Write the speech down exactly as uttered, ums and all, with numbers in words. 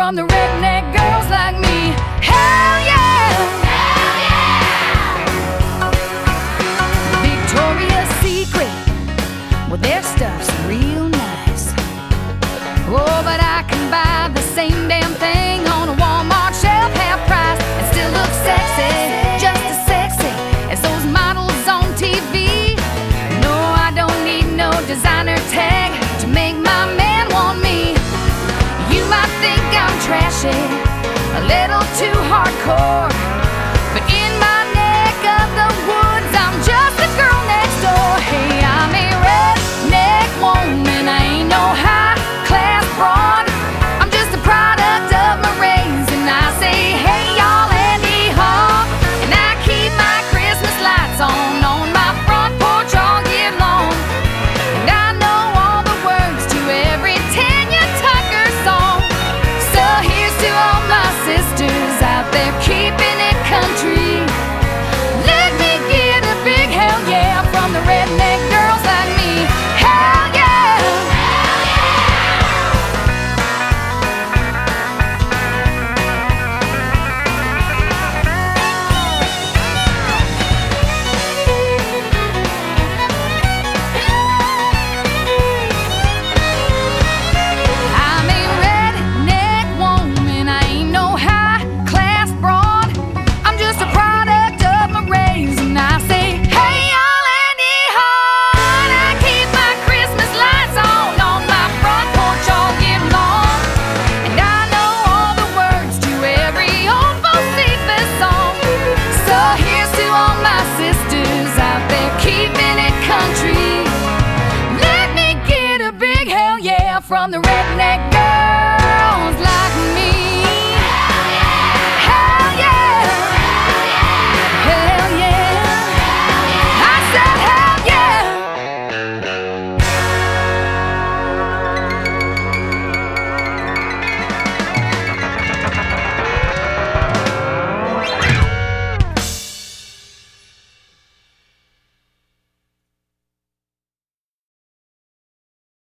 from the redneck girls like me. Hell yeah! Hell yeah! Victoria's Secret, well, their stuff's real nice. Oh, but I can buy the same damn thing on a Walmart shelf, half price, and still look sexy, just as sexy as those models on T V. No, I don't need no designer tag to make my man want me. You might think I'm trashy, a little too hardcore, but in my neck of the woods, I'm just the girl next door. Hey, I'm a redneck woman, I ain't no high-class broad. I'm just a product of my race, and I say, hey, y'all, Andy Hall. And I keep my Christmas lights on on my front porch all year long. And I know all the words to every Tanya Tucker song. So here's to all my sisters out there keeping it country. Let me get a big hell yeah from the redneck girls like me. Hell yeah! Hell I'm a redneck woman, I ain't no high-class broad. I'm just a product of my race, and I say, hey, y'all, Andy Hall. I keep my Christmas lights on on my front porch all year long. And I know all the words to every old Bocephus song. So here's to all my sisters out there keeping it country. Let me get a big hell yeah from the redneck girl.